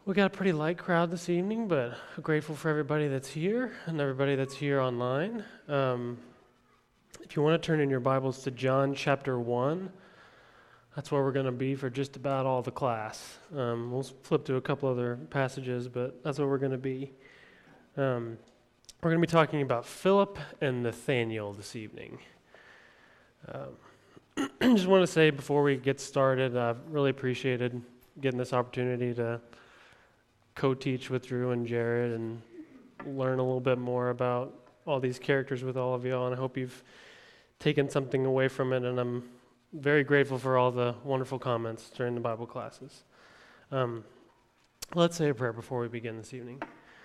We got a pretty light crowd this evening, but grateful for everybody that's here and everybody that's here online. If you want to turn in your Bibles to John chapter 1, that's where we're going to be for just about all the class. We'll flip to a couple other passages, but that's where we're going to be. We're going to be talking about Philip and Nathaniel this evening. Just want to say before we get started, I've really appreciated getting this opportunity to co-teach with Drew and Jared and learn a little bit more about all these characters with all of y'all, and I hope you've taken something away from it, and I'm very grateful for all the wonderful comments during the Bible classes. Let's say a prayer before we begin this evening.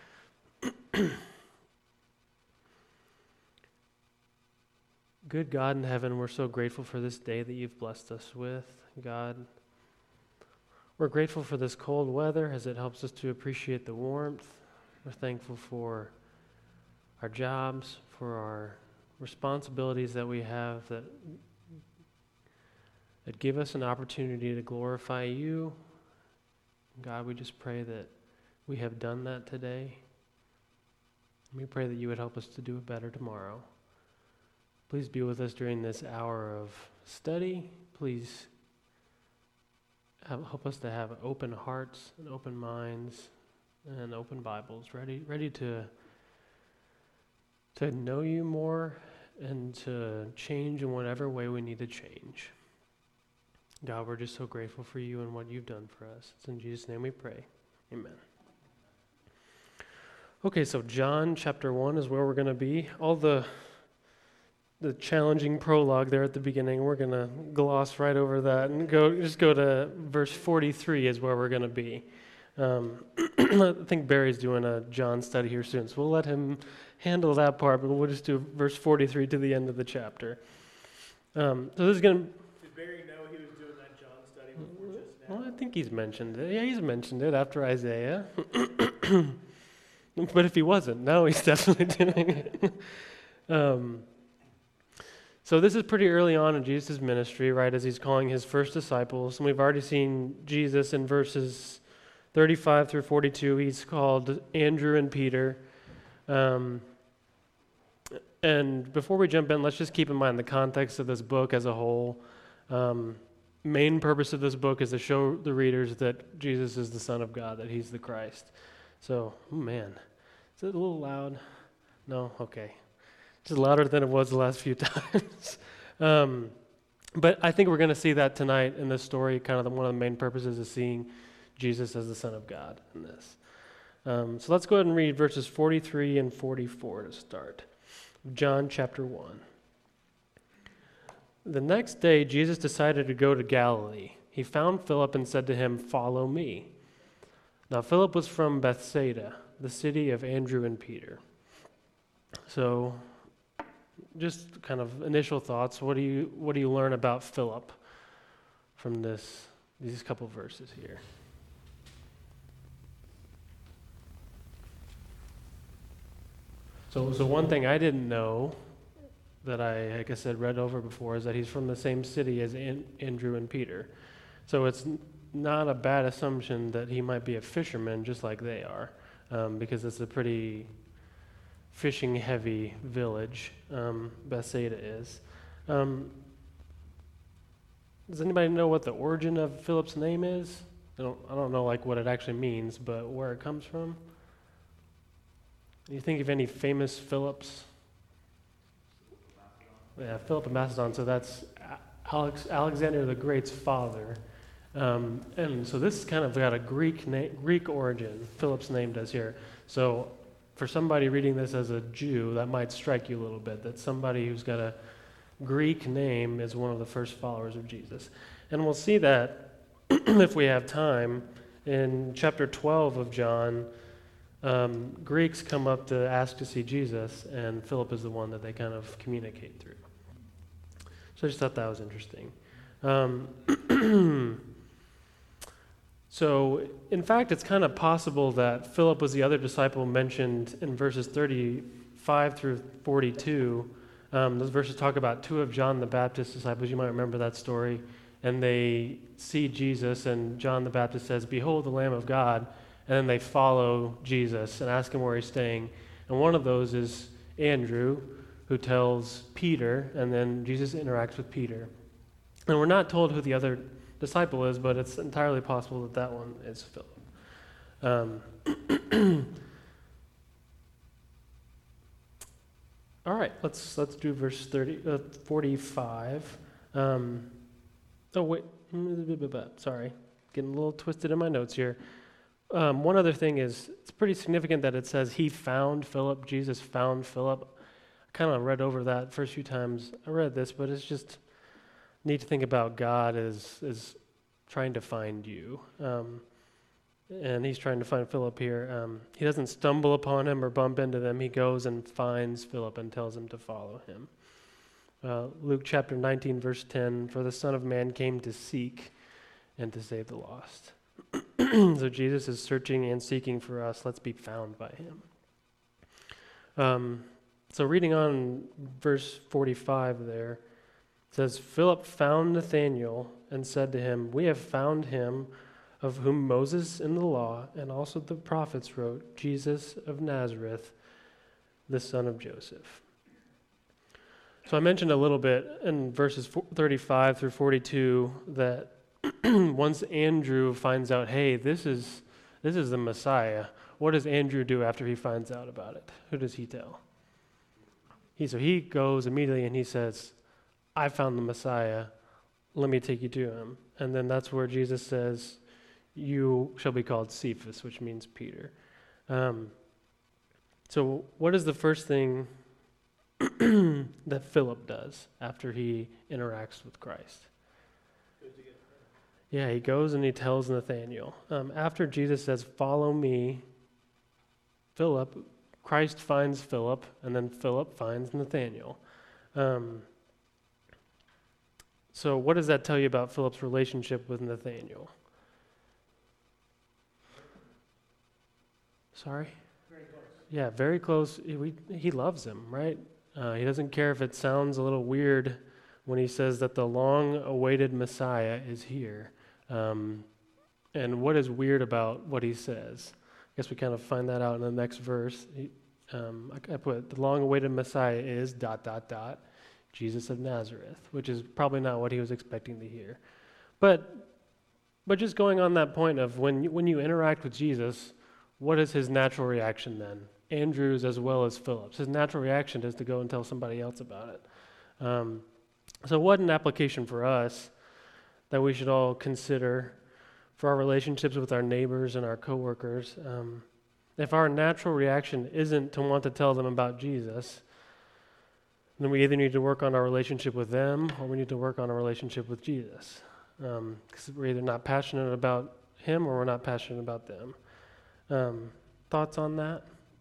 Good God in heaven, we're so grateful for this day that you've blessed us with, God. We're grateful for this cold weather as it helps us to appreciate the warmth. We're thankful for our jobs, for our responsibilities that we have that give us an opportunity to glorify you. God, we just pray that we have done that today. We pray that you would help us to do it better tomorrow. Please be with us during this hour of study. Please help us to have open hearts and open minds and open Bibles, ready to know you more and to change in whatever way we need to change. God, we're just so grateful for you and what you've done for us. It's in Jesus' name we pray. Amen. Okay, so John chapter 1 is where we're going to be. All the challenging prologue there at the beginning, we're going to gloss right over that and go to verse 43 is where we're going to be. I think Barry's doing a John study here soon, so we'll let him handle that part, but we'll just do verse 43 to the end of the chapter. So this is going to... Did Barry know he was doing that John study before just now? Well, I think he's mentioned it. Yeah, he's mentioned it after Isaiah. But if he wasn't, now he's definitely doing it. So this is pretty early on in Jesus' ministry, right, as he's calling his first disciples. And we've already seen Jesus in verses 35 through 42. He's called Andrew and Peter. And before we jump in, let's just keep in mind the context of this book as a whole. Main purpose of this book is to show the readers that Jesus is the Son of God, that he's the Christ. So, man, is it a little loud? No? Okay. Just louder than it was the last few times. But I think we're going to see that tonight in this story. Kind of one of the main purposes is seeing Jesus as the Son of God in this. So let's go ahead and read verses 43 and 44 to start. John chapter 1. The next day, Jesus decided to go to Galilee. He found Philip and said to him, "Follow me." Now Philip was from Bethsaida, the city of Andrew and Peter. So, just kind of initial thoughts. What do you learn about Philip from these couple verses here? So one thing I didn't know that I, like I said, read over before is that he's from the same city as Andrew and Peter. So it's not a bad assumption that he might be a fisherman just like they are, because it's a pretty fishing-heavy village, Bethsaida is. Does anybody know what the origin of Philip's name is? I don't know like what it actually means, but where it comes from. You think of any famous Philips? Yeah, Philip of Macedon. So that's Alexander the Great's father, and so this kind of got a Greek origin. Philip's name does here. So for somebody reading this as a Jew, that might strike you a little bit, that somebody who's got a Greek name is one of the first followers of Jesus. And we'll see that, if we have time, in chapter 12 of John, Greeks come up to ask to see Jesus, and Philip is the one that they kind of communicate through. So I just thought that was interesting. So, in fact, it's kind of possible that Philip was the other disciple mentioned in verses 35 through 42. Those verses talk about two of John the Baptist's disciples. You might remember that story. And they see Jesus, and John the Baptist says, "Behold the Lamb of God." and then they follow Jesus and ask him where he's staying. And one of those is Andrew, who tells Peter, and then Jesus interacts with Peter. And we're not told who the other disciple is, but it's entirely possible that that one is Philip. All right, let's do verse 45. Oh wait, sorry, getting a little twisted in my notes here. One other thing is, it's pretty significant that it says he found Philip, Jesus found Philip. I kind of read over that first few times I read this, but it's just neat to think about God as trying to find you. And he's trying to find Philip here. He doesn't stumble upon him or bump into them. He goes and finds Philip and tells him to follow him. Luke chapter 19, verse 10, for the Son of Man came to seek and to save the lost. So Jesus is searching and seeking for us. Let's be found by him. So reading on verse 45 there, it says, Philip found Nathanael and said to him, we have found him of whom Moses in the law and also the prophets wrote, Jesus of Nazareth, the son of Joseph. So I mentioned a little bit in verses 35 through 42 that once Andrew finds out, hey, this is the Messiah, what does Andrew do after he finds out about it? Who does he tell? So he goes immediately and he says, I found the Messiah, let me take you to him. And then that's where Jesus says, you shall be called Cephas, which means Peter. So what is the first thing that Philip does after he interacts with Christ? Yeah, he goes and he tells Nathanael. After Jesus says, follow me, Christ finds Philip, and then Philip finds Nathanael. So what does that tell you about Philip's relationship with Nathanael? Sorry? Very close. Yeah, very close. He loves him, right? He doesn't care if it sounds a little weird when he says that the long-awaited Messiah is here. And what is weird about what he says? I guess we kind of find that out in the next verse. I put, the long-awaited Messiah is ... Jesus of Nazareth, which is probably not what he was expecting to hear. But just going on that point of when you interact with Jesus, what is his natural reaction then? Andrew's as well as Philip's. His natural reaction is to go and tell somebody else about it. So what an application for us that we should all consider for our relationships with our neighbors and our coworkers. If our natural reaction isn't to want to tell them about Jesus, then we either need to work on our relationship with them or we need to work on our relationship with Jesus. Because we're either not passionate about him or we're not passionate about them. Thoughts on that?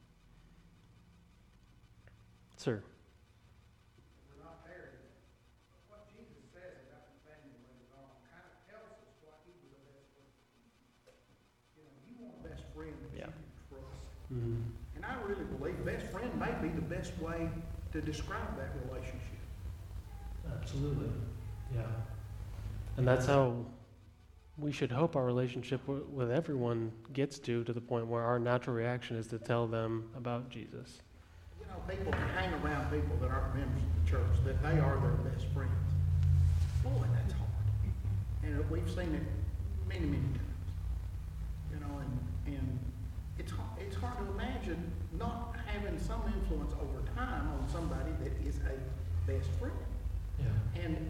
Sir. We're not there. What Jesus says about Nathanael later on kind of tells us what he was the best friend. You know, you want a best friend that you can trust. Mm-hmm. And I really believe best friend may be the best way to describe that relationship. Absolutely. Yeah. And that's how we should hope our relationship with everyone gets to the point where our natural reaction is to tell them about Jesus. You know, people can hang around people that aren't members of the church, that they are their best friends. Boy, that's hard. And we've seen it many, many times. You know, and it's hard to imagine not having some influence over time on somebody that is a best friend. Yeah. And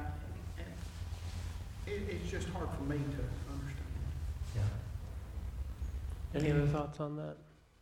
it's just hard for me to understand. Yeah. Any other thoughts on that?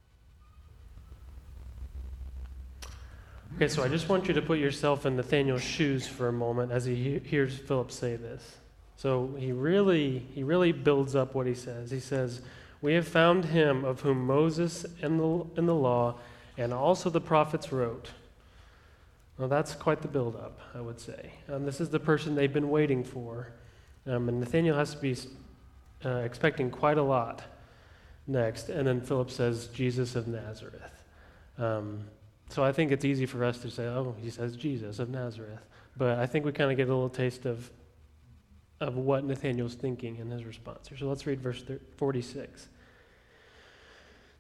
Okay, so I just want you to put yourself in Nathanael's shoes for a moment as he hears Philip say this. So he really builds up what he says. He says, "We have found him of whom Moses in the law and also the prophets wrote." Well, that's quite the build-up, I would say. This is the person they've been waiting for. And Nathanael has to be expecting quite a lot next. And then Philip says, Jesus of Nazareth. So I think it's easy for us to say, oh, he says Jesus of Nazareth. But I think we kind of get a little taste of what Nathanael's thinking in his response here. So let's read verse 46.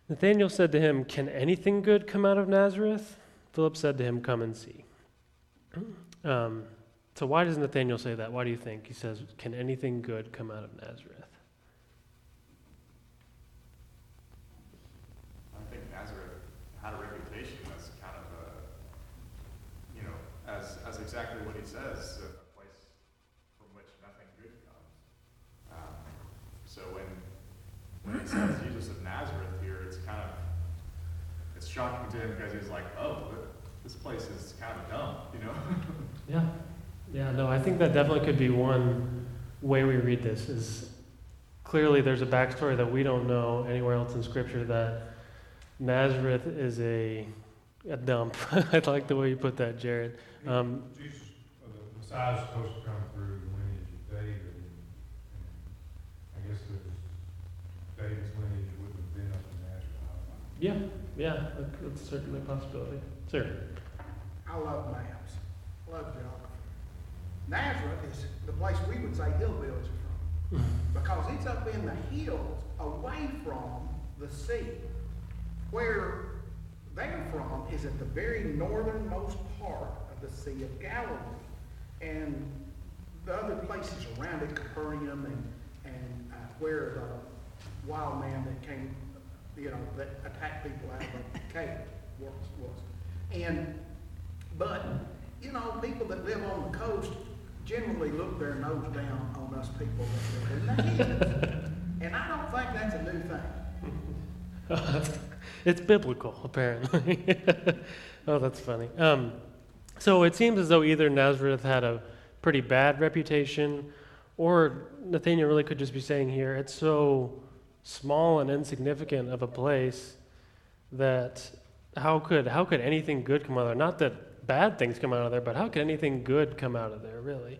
Nathanael said to him, "Can anything good come out of Nazareth?" Philip said to him, "Come and see." So why does Nathanael say that? Why do you think? He says, "Can anything good come out of Nazareth?" I think Nazareth had a reputation as kind of as exactly what he says, a place from which nothing good comes. So when he says Jesus of Nazareth here, it's shocking to him because he's like, oh, this place is kind of dumb, Yeah, no, I think that definitely could be one way we read this, is clearly there's a backstory that we don't know anywhere else in Scripture, that Nazareth is a dump. I like the way you put that, Jared. Jesus, the Messiah is supposed to come through the lineage of David, and I guess David's lineage wouldn't have been up in Nazareth. Yeah, that's certainly a possibility. Sir? I love maps, love geography. Nazareth is the place we would say hillbillies are from, because it's up in the hills away from the sea. Where they're from is at the very northernmost part of the Sea of Galilee. And the other places around it, Capernaum and where the wild man that came, that attacked people out of the cave was. But people that live on the coast generally look their nose down on us people that live in the hills. And I don't think that's a new thing. It's biblical, apparently. Oh, that's funny. So it seems as though either Nazareth had a pretty bad reputation, or Nathanael really could just be saying here, it's so small and insignificant of a place that how could anything good come out of there? Not that bad things come out of there, but how could anything good come out of there, really?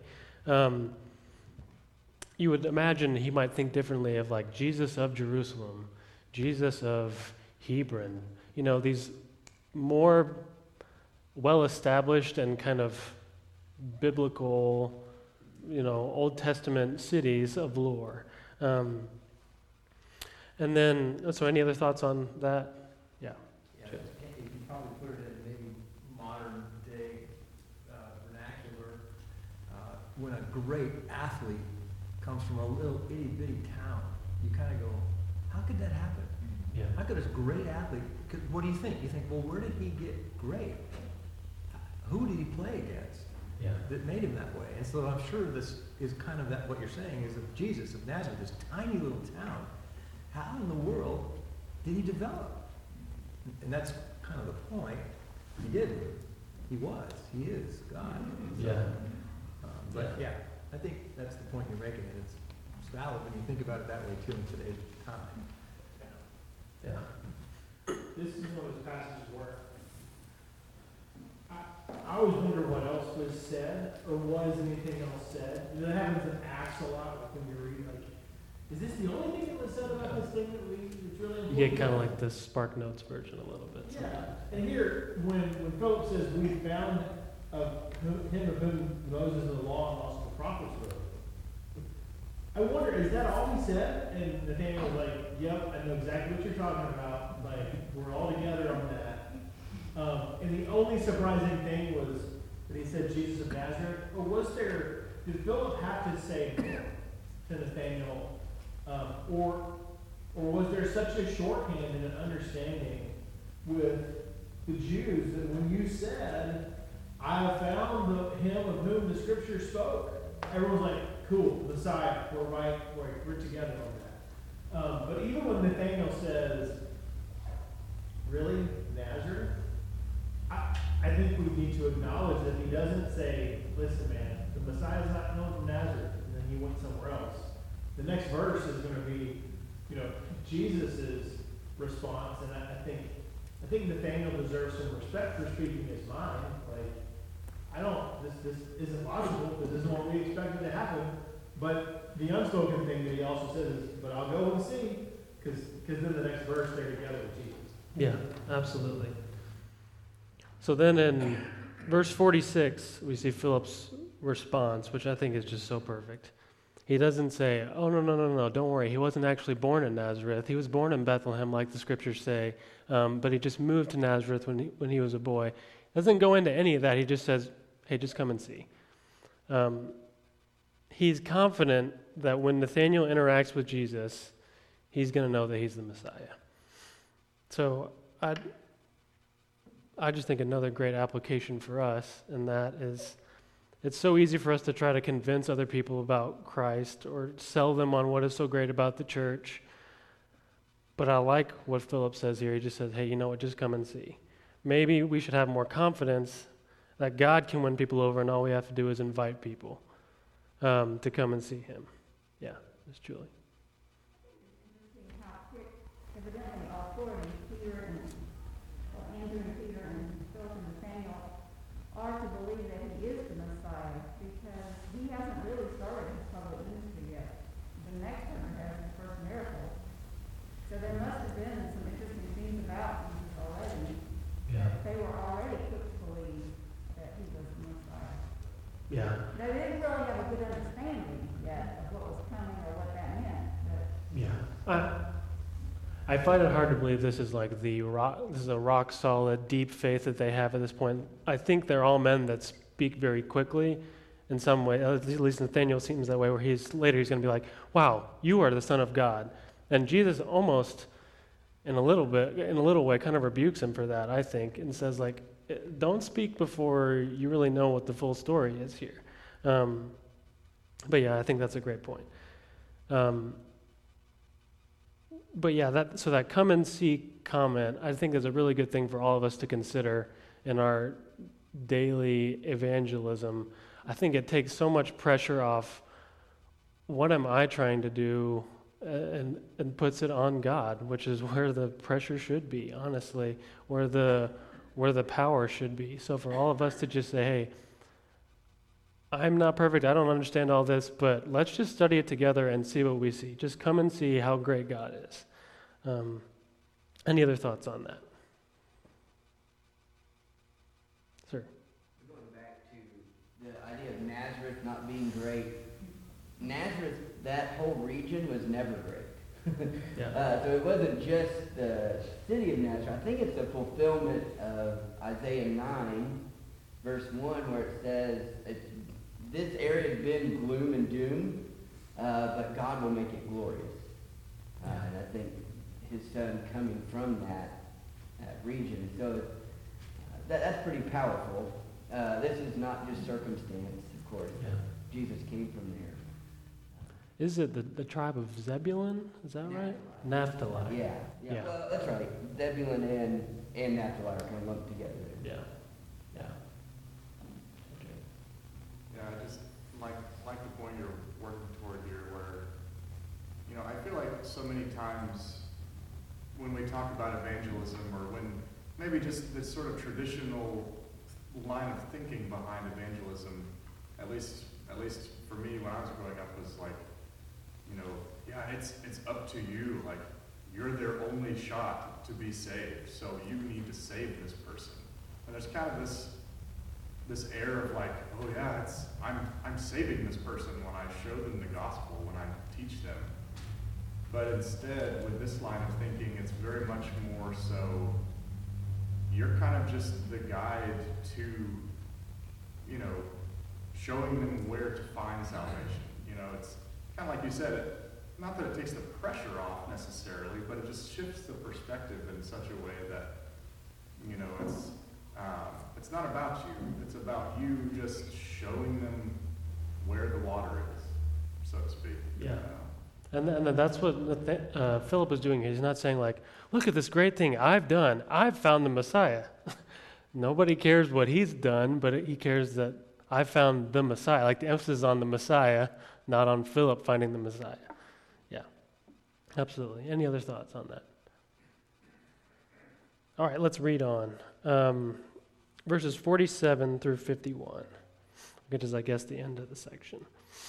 You would imagine he might think differently of like Jesus of Jerusalem, Jesus of Hebron, these more well-established and kind of biblical, Old Testament cities of lore. And then, so any other thoughts on that? Yeah. Yeah, you can probably put it in maybe modern day vernacular. When a great athlete comes from a little itty bitty town, you kind of go, how could that happen? Yeah. How could this great athlete, what do you think? You think, well, where did he get great? Who did he play against that made him that way? And so I'm sure this is kind of what you're saying is of Jesus of Nazareth, this tiny little town. How in the world did he develop? And that's kind of the point. He didn't. He was. He is God. But I think that's the point you're making, and it's valid when you think about it that way too in today's time. Yeah. This is how his passages work. I always wonder what else was said, or was anything else said. That happens in Acts a lot, like when you read, like, is this the only thing that was said about this thing that it's really important? You get kind of like the Spark Notes version a little bit. Yeah, and here, when Philip says, we found him of whom Moses and the law and also the prophets wrote, I wonder, is that all he said? And Nathanael was like, yep, I know exactly what you're talking about. Like, we're all together on that. And the only surprising thing was that he said Jesus of Nazareth. Or did Philip have to say to Nathanael, or was there such a shorthand and an understanding with the Jews that when you said, I have found him of whom the scripture spoke, everyone's like, cool, Messiah, we're together on that. But even when Nathanael says, really, Nazareth? I think we need to acknowledge that he doesn't say, listen, man, the Messiah's not known from Nazareth, and then he went somewhere else. The next verse is going to be, Jesus' response, and I think Nathanael deserves some respect for speaking his mind. Like, this isn't logical, because this isn't what we expected to happen. But the unspoken thing that he also says is, but I'll go and see, because then the next verse they're together with Jesus. Yeah, absolutely. So then in verse 46, we see Philip's response, which I think is just so perfect. He doesn't say, oh, no, don't worry. He wasn't actually born in Nazareth. He was born in Bethlehem, like the scriptures say, but he just moved to Nazareth when he was a boy. Doesn't go into any of that. He just says, hey, just come and see. He's confident that when Nathanael interacts with Jesus, he's going to know that he's the Messiah. So I just think another great application for us, and that is, it's so easy for us to try to convince other people about Christ or sell them on what is so great about the church. But I like what Philip says here. He just says, hey, you know what, just come and see. Maybe we should have more confidence that God can win people over, and all we have to do is invite people to come and see him. Yeah, Miss Julie. How quick, evidently, all four of them, Peter and Andrew and Peter and Philip and Nathaniel, are to believe that he is the Messiah, because he hasn't really started his public ministry yet. The next one has his first miracle. So there must have been some interesting things about Jesus already. Yeah. They were already quick to believe that he was the Messiah. Yeah. They didn't really have a good understanding yet of what was coming or what that meant. But Yeah. I find it hard to believe this is like this is a rock solid, deep faith that they have at this point. I think they're all men that speak very quickly in some way. At least Nathaniel seems that way, where he's going to be like, wow, you are the Son of God. And Jesus almost, in a little way, kind of rebukes him for that, I think, and says, like, don't speak before you really know what the full story is here. But yeah, I think that's a great point. But yeah, that come and see comment, I think is a really good thing for all of us to consider in our daily evangelism. I think it takes so much pressure off what am I trying to do, and puts it on God, which is where the pressure should be, honestly, where the power should be. So for all of us to just say, hey, I'm not perfect, I don't understand all this, but let's just study it together and see what we see. Just come and see how great God is. Any other thoughts on that? Sir? Going back to the idea of Nazareth not being great, Nazareth, that whole region was never great. Yeah. So it wasn't just the city of Nazareth. I think it's a fulfillment of Isaiah 9, verse 1, where it says, this area has been gloom and doom, but God will make it glorious. And I think his son coming from that region. So that's pretty powerful. This is not just circumstance, of course. Yeah. Jesus came from there. Is it the tribe of Zebulun? Is that right? Naphtali. Yeah. Yeah. Well, that's right. Zebulun and Naphtali are kind of lumped together there. Yeah. Yeah, I just like the point you're working toward here where, I feel like so many times when we talk about evangelism or when maybe just this sort of traditional line of thinking behind evangelism, at least for me when I was growing up, was like, it's up to you. Like, you're their only shot to be saved, so you need to save this person. And there's kind of this air of like, oh yeah, I'm saving this person when I show them the gospel, when I teach them. But instead, with this line of thinking, it's very much more so you're kind of just the guide to, showing them where to find salvation. It's kind of like you said, not that it takes the pressure off necessarily, but it just shifts the perspective in such a way that, it's not about you. It's about you just showing them where the water is, so to speak. Yeah. And that's what Philip is doing here. He's not saying like, look at this great thing I've done. I've found the Messiah. Nobody cares what he's done, but he cares that I found the Messiah. Like the emphasis is on the Messiah, not on Philip finding the Messiah. Yeah, absolutely. Any other thoughts on that? All right, let's read on. Verses 47 through 51, which is, I guess, the end of the section.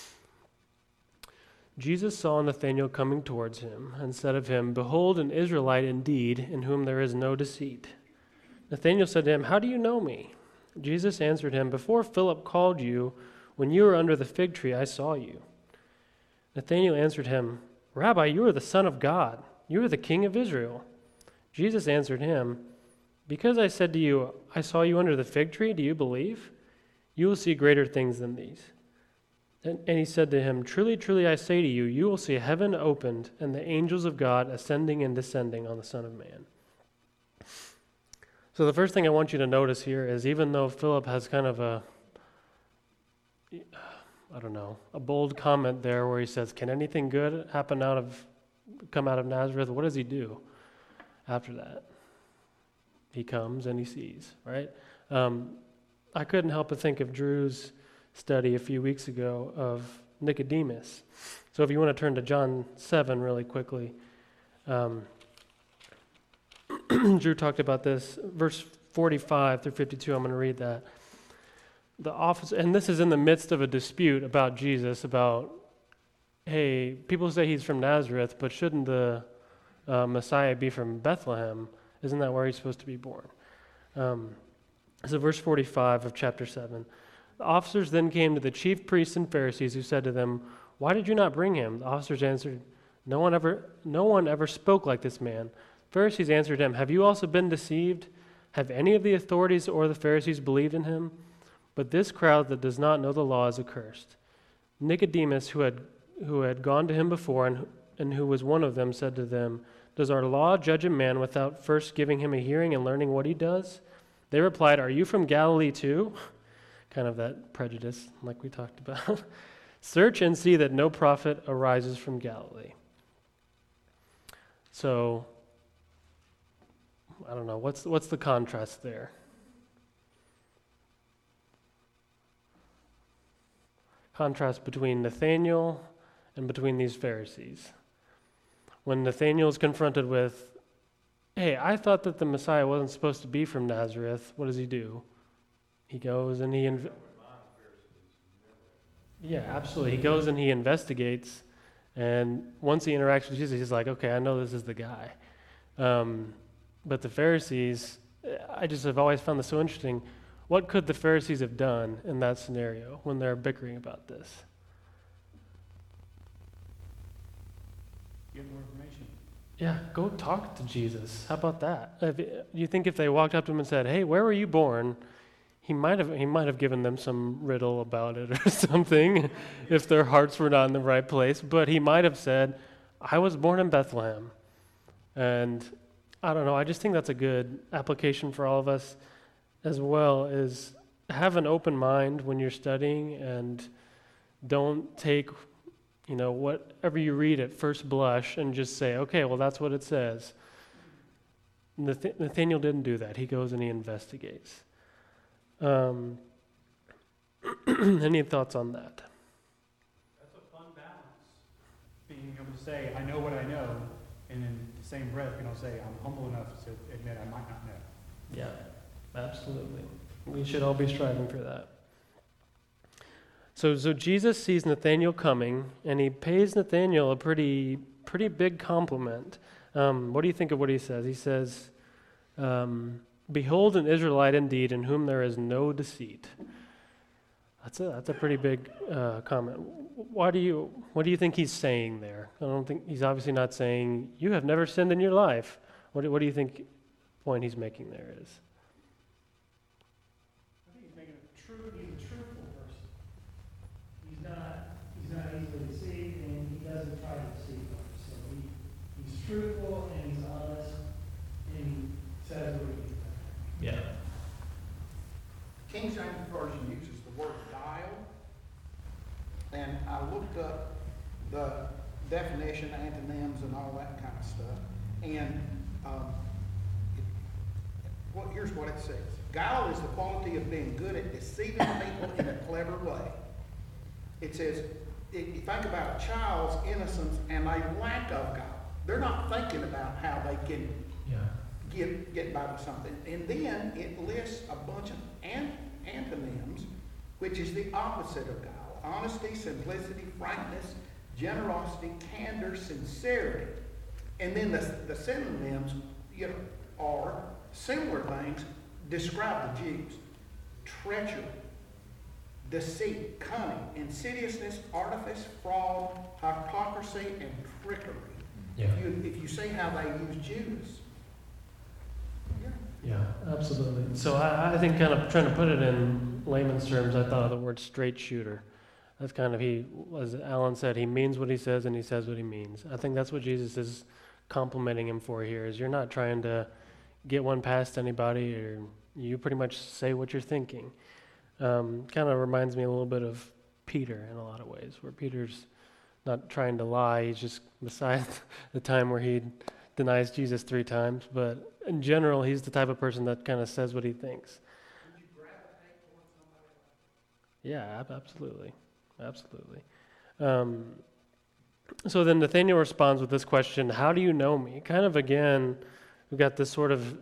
Jesus saw Nathanael coming towards him and said of him, behold, an Israelite indeed, in whom there is no deceit. Nathanael said to him, how do you know me? Jesus answered him, before Philip called you, when you were under the fig tree, I saw you. Nathanael answered him, Rabbi, you are the Son of God. You are the King of Israel. Jesus answered him, Because I said to you, I saw you under the fig tree, do you believe? You will see greater things than these. And he said to him, Truly, truly, I say to you, you will see heaven opened and the angels of God ascending and descending on the Son of Man. So the first thing I want you to notice here is even though Philip has kind of a bold comment there where he says, can anything good come out of Nazareth? What does he do after that? He comes and he sees, right? I couldn't help but think of Drew's study a few weeks ago of Nicodemus. So if you want to turn to John 7 really quickly. Drew talked about this, verse 45 through 52, I'm going to read that. The office, and this is in the midst of a dispute about Jesus, about, hey, people say he's from Nazareth, but shouldn't the Messiah be from Bethlehem? Isn't that where he's supposed to be born? So verse 45 of chapter 7. The officers then came to the chief priests and Pharisees, who said to them, Why did you not bring him? The officers answered, No one ever spoke like this man. Pharisees answered him, Have you also been deceived? Have any of the authorities or the Pharisees believed in him? But this crowd that does not know the law is accursed. Nicodemus, who had gone to him before and who was one of them, said to them, Does our law judge a man without first giving him a hearing and learning what he does? They replied, Are you from Galilee too? Kind of that prejudice like we talked about. Search and see that no prophet arises from Galilee. So, I don't know, what's the contrast there? Contrast between Nathanael and between these Pharisees. When Nathanael is confronted with, hey, I thought that the Messiah wasn't supposed to be from Nazareth, what does he do? He goes and he absolutely. He goes and he investigates, and once he interacts with Jesus, he's like, okay, I know this is the guy. But the Pharisees, I just have always found this so interesting. What could the Pharisees have done in that scenario when they're bickering about this? Get more information. Yeah, go talk to Jesus. How about that? You think if they walked up to him and said, "Hey, where were you born?" He might have given them some riddle about it or something, if their hearts were not in the right place. But he might have said, "I was born in Bethlehem," and I don't know. I just think that's a good application for all of us, as well as have an open mind when you're studying, and don't take, whatever you read at first blush and just say, okay, well, that's what it says. Nathanael didn't do that. He goes and he investigates. Any thoughts on that? That's a fun balance. Being able to say, I know what I know, and in the same breath, say, I'm humble enough to admit I might not know. Yeah, absolutely. We should all be striving for that. So Jesus sees Nathanael coming, and he pays Nathanael a pretty big compliment. What do you think of what he says? He says, "Behold, an Israelite indeed, in whom there is no deceit." That's a pretty big comment. What do you think he's saying there? I don't think he's obviously not saying you have never sinned in your life. What do you think the point he's making there is? I think he's making he's a truthful person. He's not easily deceived, and he doesn't try to deceive others. So he's truthful and he's honest, and he says what he thinks. Yeah. King James Version uses the word guile, and I looked up the definition, antonyms, and all that kind of stuff, and here's what it says. Guile is the quality of being good at deceiving people in a clever way. It says, if you think about a child's innocence and a lack of guile, they're not thinking about how they can get by with something. And then it lists a bunch of antonyms, which is the opposite of guile. Honesty, simplicity, frankness, generosity, candor, sincerity. And then the synonyms are similar things describe the Jews. Treachery, deceit, cunning, insidiousness, artifice, fraud, hypocrisy, and trickery. Yeah. If you see how they use Judas, Yeah, absolutely. So I think kind of trying to put it in layman's terms, I thought of the word straight shooter. That's kind of, as Alan said, he means what he says and he says what he means. I think that's what Jesus is complimenting him for here, is you're not trying to get one past anybody, or you pretty much say what you're thinking. Kind of reminds me a little bit of Peter in a lot of ways, where Peter's not trying to lie. He's just beside the time where he denies Jesus 3 times. But in general, he's the type of person that kind of says what he thinks. would you grab a paper on somebody? Yeah, absolutely. Absolutely. So then Nathanael responds with this question, how do you know me? Kind of, again, we've got this sort of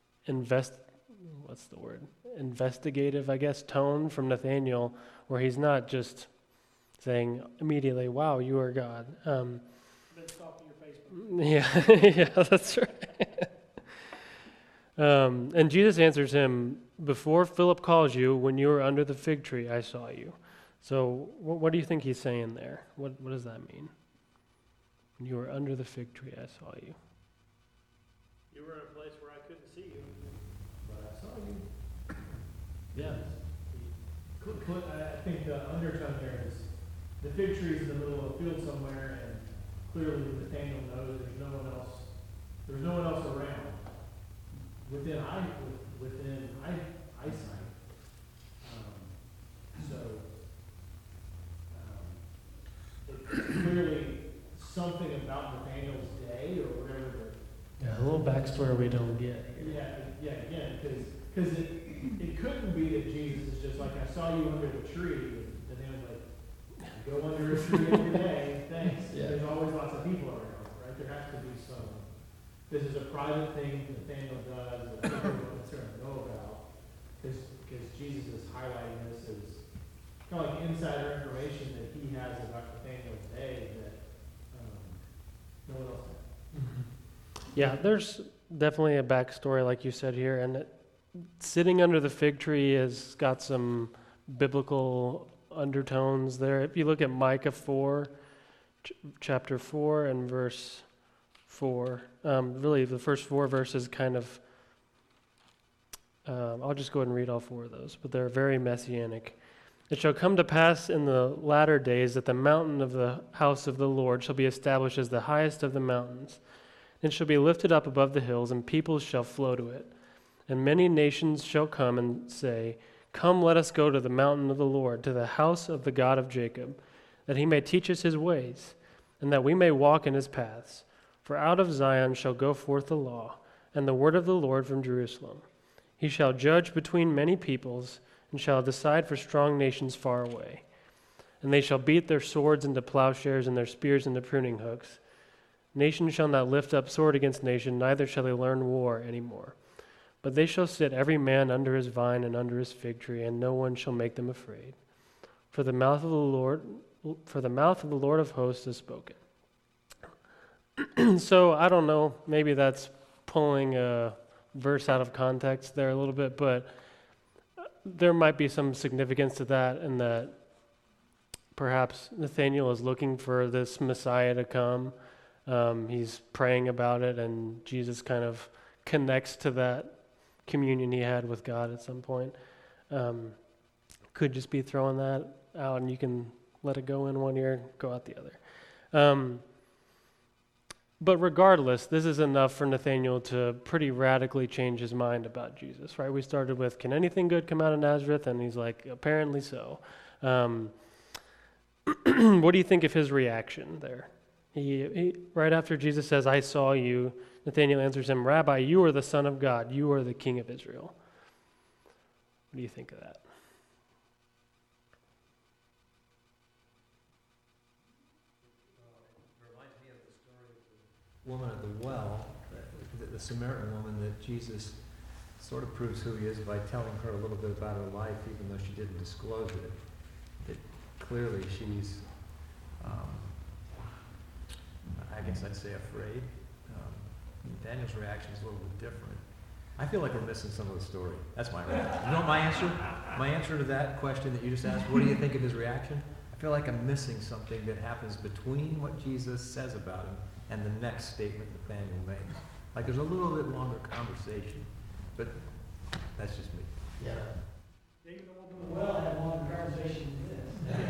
investigative, I guess, tone from Nathanael, where he's not just saying immediately, wow, you are God. Been stalking your Facebook. Yeah, yeah, that's right. And Jesus answers him, before Philip calls you, when you were under the fig tree, I saw you. So what do you think he's saying there? What does that mean? When you were under the fig tree, I saw you. You were in a place where I couldn't see you, but I saw you. Yeah. I think the undertone there is the fig tree is in the middle of a field somewhere, and clearly Nathanael knows there's no one else around within eyesight. It's clearly something about Nathanael's day or whatever. Yeah, a little backstory we don't get. Again, because it couldn't be that Jesus is just like, I saw you under the tree, and then like, I go under a tree every day, thanks. Yeah. There's always lots of people around, right? There has to be some. This is a private thing Nathanael does that everyone is going to know about, because Jesus is highlighting this as kind of like insider information that he has about Nathanael's day that no one else has. Yeah, there's definitely a backstory, like you said here, and sitting under the fig tree has got some biblical undertones there. If you look at Micah 4, chapter 4 and verse 4, really the first 4 verses kind of, I'll just go ahead and read all 4 of those, but they're very messianic. It shall come to pass in the latter days that the mountain of the house of the Lord shall be established as the highest of the mountains. It shall be lifted up above the hills, and peoples shall flow to it. And many nations shall come and say, come, let us go to the mountain of the Lord, to the house of the God of Jacob, that he may teach us his ways, and that we may walk in his paths. For out of Zion shall go forth the law, and the word of the Lord from Jerusalem. He shall judge between many peoples, and shall decide for strong nations far away. And they shall beat their swords into plowshares, and their spears into pruning hooks. Nation shall not lift up sword against nation, neither shall they learn war any more. But they shall sit every man under his vine and under his fig tree, and no one shall make them afraid. For the mouth of the Lord of hosts is spoken. So I don't know, maybe that's pulling a verse out of context there a little bit, but there might be some significance to that, in that perhaps Nathanael is looking for this Messiah to come. He's praying about it, and Jesus kind of connects to that communion he had with God at some point. Could just be throwing that out, and you can let it go in one ear, go out the other. But regardless, this is enough for Nathanael to pretty radically change his mind about Jesus, right? We started with, can anything good come out of Nazareth? And he's like, apparently so. What do you think of his reaction there? He right after Jesus says, I saw you, Nathanael answers him, Rabbi, you are the Son of God. You are the King of Israel. What do you think of that? Woman at the well, the Samaritan woman, that Jesus sort of proves who he is by telling her a little bit about her life, even though she didn't disclose it. That clearly she's, I guess I'd say, afraid. Daniel's reaction is a little bit different. I feel like we're missing some of the story. That's my reaction. You know what my answer? My answer to that question that you just asked, what do you think of his reaction? I feel like I'm missing something that happens between what Jesus says about him and the next statement Nathaniel makes. Like there's a little bit longer conversation, but that's just me. Yeah. David opened the well, had a long conversation with this.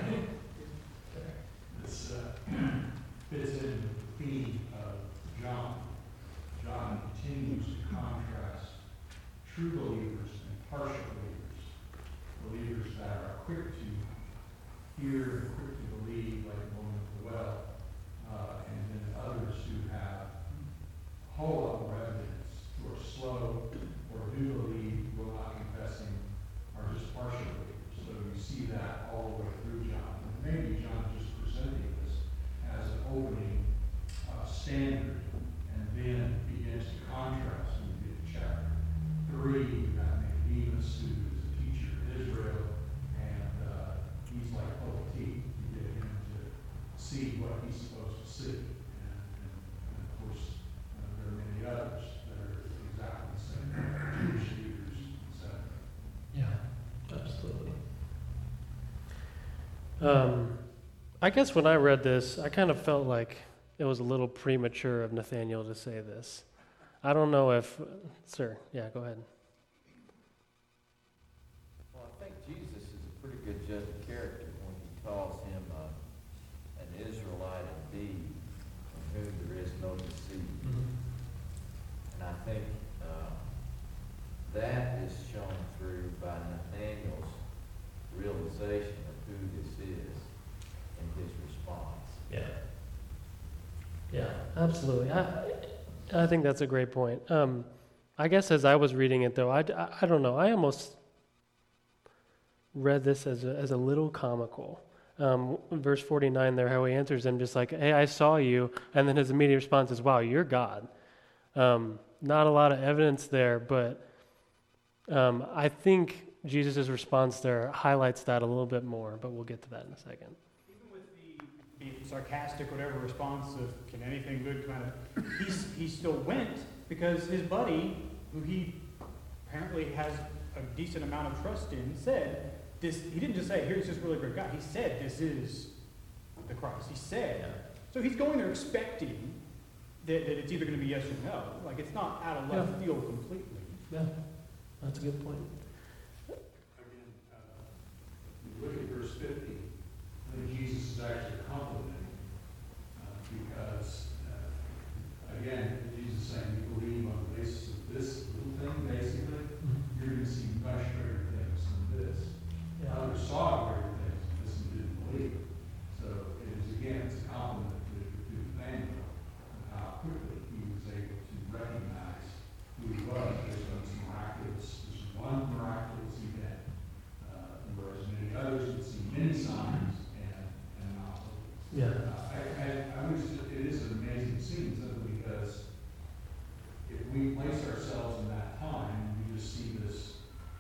This fits in the theme of John. John continues to contrast true believers and partial believers. Believers that are quick to hear and quick to believe, like the woman at the well, and then others who have a whole lot more evidence, who are slow or do believe, will not confessing, are just partial believers. So we see that all the way through John. And maybe John just presenting this as an opening standard, and then begins to contrast when we get to chapter 3. You've got Nicodemus, who is a teacher in Israel, and he's like full of teeth. You get him to see what he's supposed to see. And of course, there are many others that are exactly the same, Jewish leaders, etc. Yeah, absolutely. I guess when I read this, I kind of felt like it was a little premature of Nathaniel to say this. I don't know if, sir, yeah, go ahead. Well, I think Jesus is a pretty good judge of character when he calls him an Israelite indeed, in whom there is no deceit. And I think that is shown through by Nathaniel's realization of who this is in his response. Yeah. Yeah, absolutely. I think that's a great point. I guess as I was reading it, though, I don't know. I almost read this as a little comical. Verse 49 there, how he answers him just like, hey, I saw you. And then his immediate response is, wow, you're God. Not a lot of evidence there, but I think Jesus' response there highlights that a little bit more, but we'll get to that in a second. The sarcastic, whatever response of, can anything good come out of, he still went because his buddy, who he apparently has a decent amount of trust in, said this. He didn't just say, here's this really great guy. He said, this is the Christ. He said, so he's going there expecting that it's either going to be yes or no. Like, it's not out of left field completely. Yeah, that's a good point. Again, you look at verse 50, I think Jesus is actually complimenting because, again, Jesus is saying, you believe on the basis of this little thing, basically, you're going to see much greater things than this. Others saw greater things than this and didn't believe. So it is, again, it's a compliment to Nathaniel and how quickly he was able to recognize who he was based on this one miraculous event, whereas many others would see many signs and not believe. Yeah. It is an amazing scene simply because if we place ourselves in that time, we just see this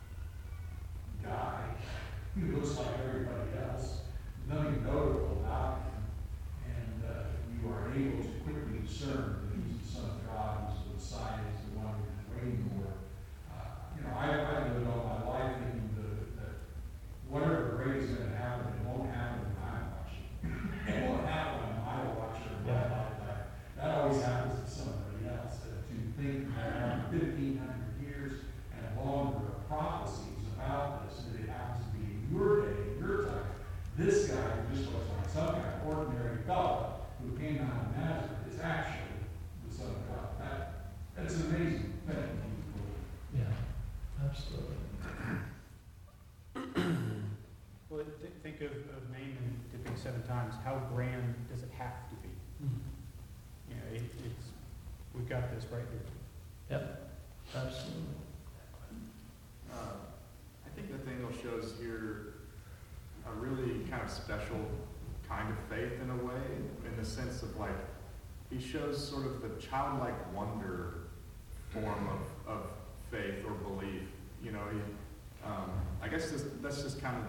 guy who looks like everybody else, nothing notable about him, and you are able to quickly discern that he's the Son of God, he's the Messiah, he's the one we've been waiting for. I lived all my life thinking that whatever great is going to happen, it won't happen when I'm watching. It won't happen when I'm a watcher in my lifetime. That always happens to somebody else. To think that 1,500 years and longer of prophecies about this, that it happens to be in your day, in your time. This guy who just looks like some kind of ordinary fellow who came out of Nazareth is actually the Son of God. That's an amazing thing. Yeah. Absolutely. Well, think of Naaman dipping 7 times. How grand does it have to be? You know, it's we've got this right here. Yep. Absolutely. I think Nathaniel shows here a really kind of special kind of faith in a way, in the sense of like, he shows sort of the childlike wonder form of faith or belief. You know, I guess that's just kind of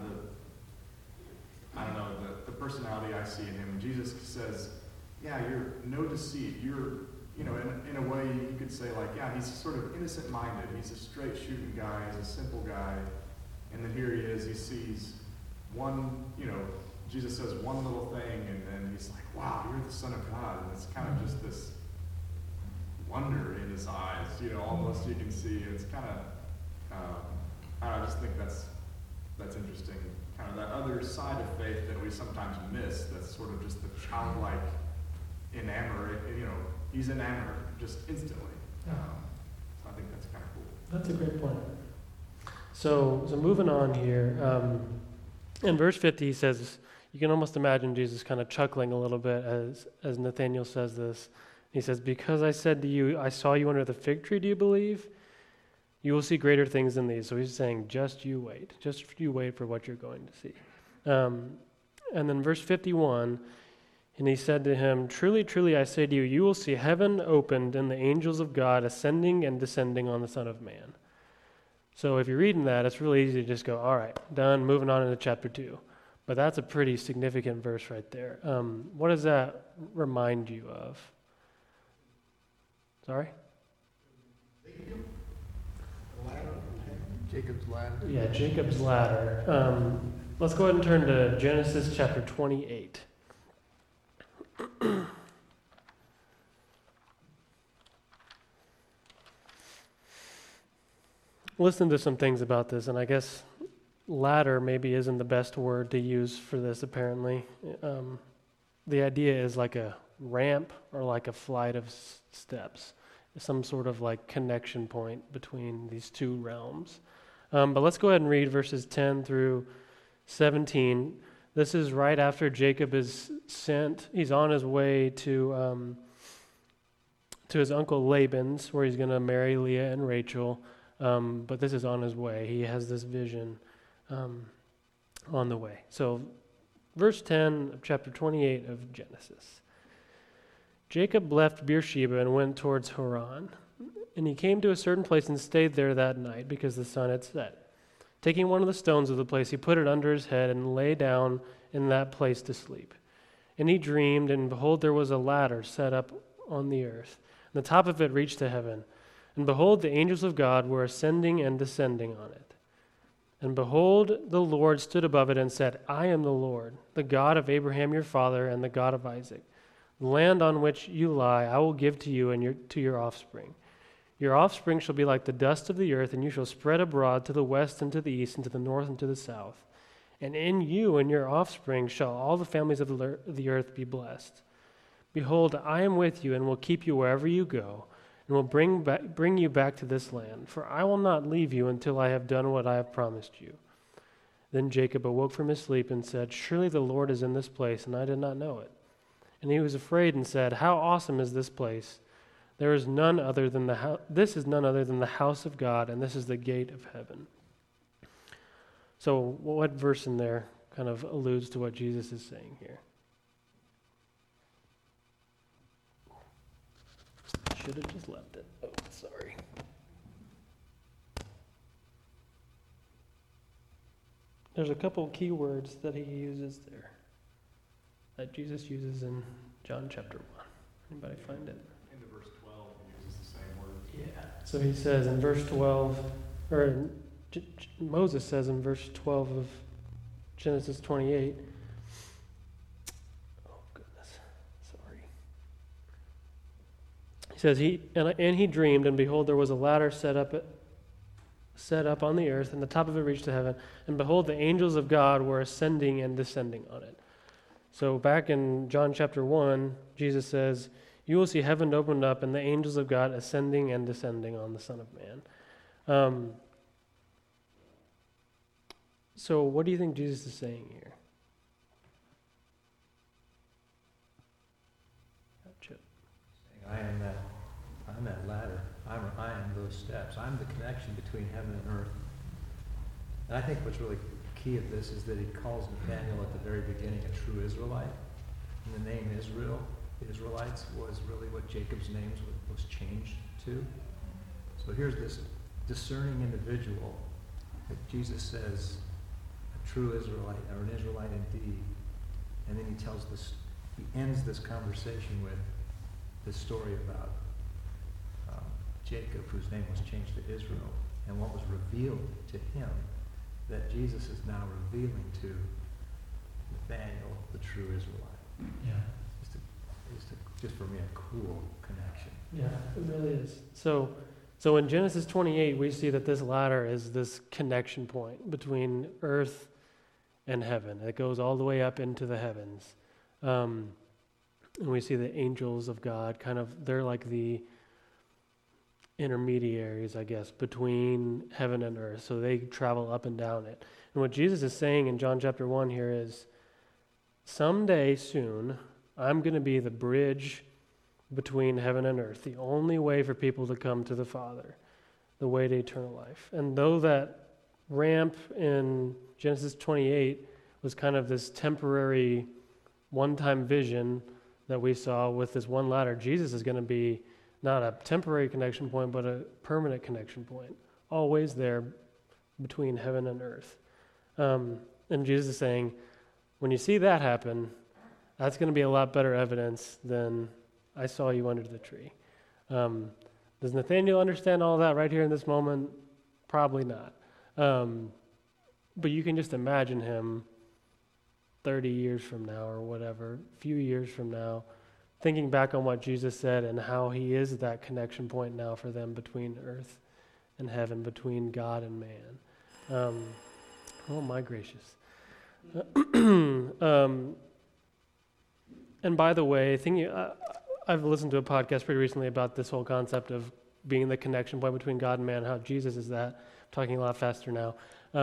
the personality I see in him. Jesus says, yeah, you're no deceit. you know, in a way you could say like, yeah, he's sort of innocent-minded. He's a straight shooting guy. He's a simple guy. And then here he is. He sees one, you know, Jesus says one little thing, and then he's like, wow, you're the Son of God. And it's kind of just this wonder in his eyes, you know, almost you can see. It's kind of, I just think that's interesting. Kind of that other side of faith that we sometimes miss, that's sort of just the childlike enamored, you know, he's enamored just instantly. So I think that's kind of cool. That's a great point. So moving on here, in verse 50 he says, you can almost imagine Jesus kind of chuckling a little bit as Nathanael says this. He says, because I said to you, I saw you under the fig tree, do you believe? You will see greater things than these. So he's saying, just you wait. Just you wait for what you're going to see. And then verse 51, and he said to him, truly, truly, I say to you, you will see heaven opened and the angels of God ascending and descending on the Son of Man. So if you're reading that, it's really easy to just go, all right, done, moving on into chapter 2. But that's a pretty significant verse right there. What does that remind you of? Sorry? Jacob's ladder. Yeah, Jacob's ladder. Let's go ahead and turn to Genesis chapter 28. Listen to some things about this, and I guess ladder maybe isn't the best word to use for this, apparently. The idea is like a ramp or like a flight of steps, some sort of like connection point between these two realms. But let's go ahead and read verses 10 through 17. This is right after Jacob is sent. He's on his way to his uncle Laban's, where he's going to marry Leah and Rachel. But this is on his way. He has this vision on the way. So verse 10 of chapter 28 of Genesis. Jacob left Beersheba and went towards Haran. And he came to a certain place and stayed there that night because the sun had set. Taking one of the stones of the place, he put it under his head and lay down in that place to sleep. And he dreamed, and behold, there was a ladder set up on the earth. And the top of it reached to heaven. And behold, the angels of God were ascending and descending on it. And behold, the Lord stood above it and said, I am the Lord, the God of Abraham your father, and the God of Isaac. The land on which you lie I will give to you and to your offspring. Your offspring shall be like the dust of the earth, and you shall spread abroad to the west and to the east and to the north and to the south. And in you and your offspring shall all the families of the earth be blessed. Behold, I am with you and will keep you wherever you go, and will bring you back to this land. For I will not leave you until I have done what I have promised you. Then Jacob awoke from his sleep and said, surely the Lord is in this place, and I did not know it. And he was afraid and said, how awesome is this place! This is none other than the house of God, and this is the gate of heaven. So what verse in there kind of alludes to what Jesus is saying here? Should have just left it. Oh, sorry. There's a couple key words that he uses there, that Jesus uses in John chapter 1. Anybody find it? In the verse 12, he uses the same word. Yeah. So he says in verse 12, or Moses says in verse 12 of Genesis 28, oh goodness, sorry. He says, he dreamed, and behold, there was a ladder set up on the earth, and the top of it reached to heaven, and behold, the angels of God were ascending and descending on it. So back in John chapter 1, Jesus says, you will see heaven opened up and the angels of God ascending and descending on the Son of Man. So what do you think Jesus is saying here? Chip. I'm that ladder. I am those steps. I'm the connection between heaven and earth. And I think what's really key of this is that he calls Nathanael at the very beginning a true Israelite. And the name Israel, the Israelites, was really what Jacob's name was changed to. So here's this discerning individual that Jesus says, a true Israelite, or an Israelite indeed. And then he ends this conversation with, this story about Jacob, whose name was changed to Israel, and what was revealed to him, that Jesus is now revealing to Nathaniel, the true Israelite. Yeah. Just for me, a cool connection. Yeah, it really is. So in Genesis 28, we see that this ladder is this connection point between earth and heaven. It goes all the way up into the heavens. And we see the angels of God they're like the intermediaries, I guess, between heaven and earth. So they travel up and down it. And what Jesus is saying in John chapter 1 here is, someday soon, I'm going to be the bridge between heaven and earth, the only way for people to come to the Father, the way to eternal life. And though that ramp in Genesis 28 was kind of this temporary, one-time vision that we saw with this one ladder, Jesus is going to be not a temporary connection point, but a permanent connection point, always there between heaven and earth. And Jesus is saying, when you see that happen, that's going to be a lot better evidence than I saw you under the tree. Does Nathaniel understand all that right here in this moment? Probably not. But you can just imagine him 30 years from now or whatever, a few years from now, thinking back on what Jesus said and how he is that connection point now for them between earth and heaven, between God and man. Oh my gracious. And by the way, I've listened to a podcast pretty recently about this whole concept of being the connection point between God and man, how Jesus is that. I'm talking a lot faster now.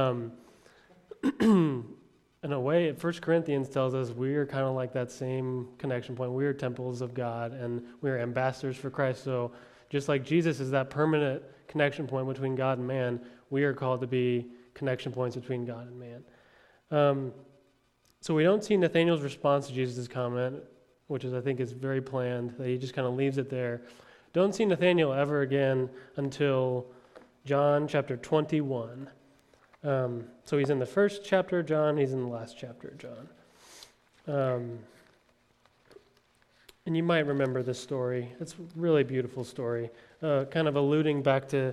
In a way, 1 Corinthians tells us we are kind of like that same connection point. We are temples of God, and we are ambassadors for Christ. So just like Jesus is that permanent connection point between God and man, we are called to be connection points between God and man. So we don't see Nathaniel's response to Jesus' comment, which I think is very planned, that he just kind of leaves it there. Don't see Nathaniel ever again until John chapter 21. So he's in the first chapter of John, he's in the last chapter of John. And you might remember this story. It's a really beautiful story, kind of alluding back to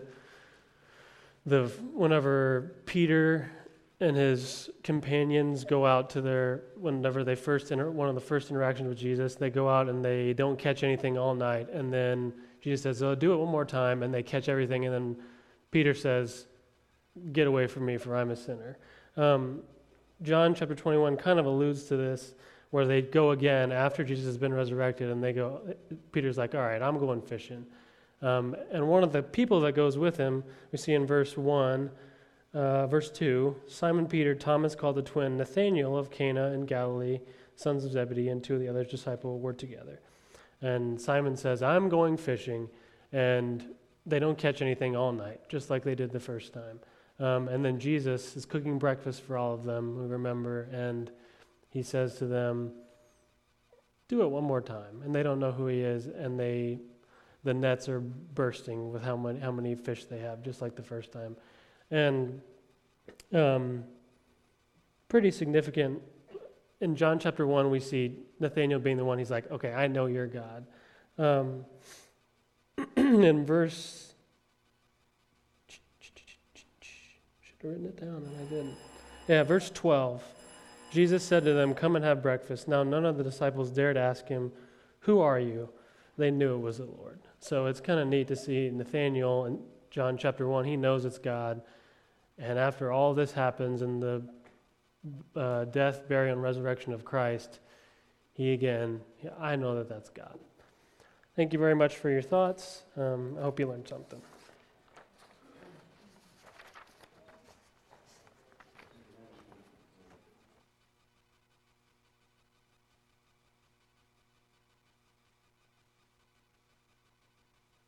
whenever Peter and his companions go out to whenever they one of the first interactions with Jesus, they go out and they don't catch anything all night. And then Jesus says, "Oh, do it one more time," and they catch everything. And then Peter says, "Get away from me, for I'm a sinner." John chapter 21 kind of alludes to this, where they go again after Jesus has been resurrected, and Peter's like, "All right, I'm going fishing." And one of the people that goes with him, we see in verse 2, Simon Peter, Thomas called the twin, Nathanael of Cana in Galilee, sons of Zebedee, and two of the other disciples were together. And Simon says, "I'm going fishing," and they don't catch anything all night, just like they did the first time. And then Jesus is cooking breakfast for all of them, we remember, and he says to them, "Do it one more time." And they don't know who he is, and the nets are bursting with how many fish they have, just like the first time. And pretty significant. In John chapter 1, we see Nathanael being the one. He's like, "Okay, I know you're God." In verse, should have written it down and I didn't. Yeah, verse 12. Jesus said to them, "Come and have breakfast." Now none of the disciples dared ask him, "Who are you?" They knew it was the Lord. So it's kind of neat to see Nathanael in John chapter 1. He knows it's God. And after all this happens in the death, burial, and resurrection of Christ, I know that that's God. Thank you very much for your thoughts. I hope you learned something.